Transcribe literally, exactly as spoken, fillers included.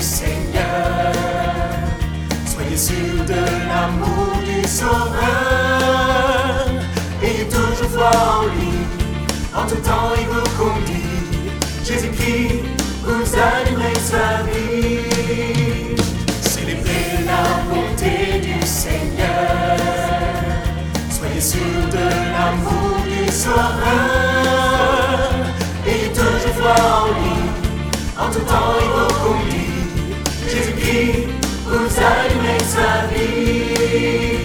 Seigneur. Soyez sûrs de l'amour du Sauveur. Ayez toujours foi en lui, en tout temps il vous conduit. Jésus-Christ vous allumerez sa vie. Célébrez la bonté du Seigneur. Soyez sûrs de l'amour du Sauveur. Ayez toujours foi en lui, en tout temps il vous conduit. Jésus-Christ vous allumerez sa vie.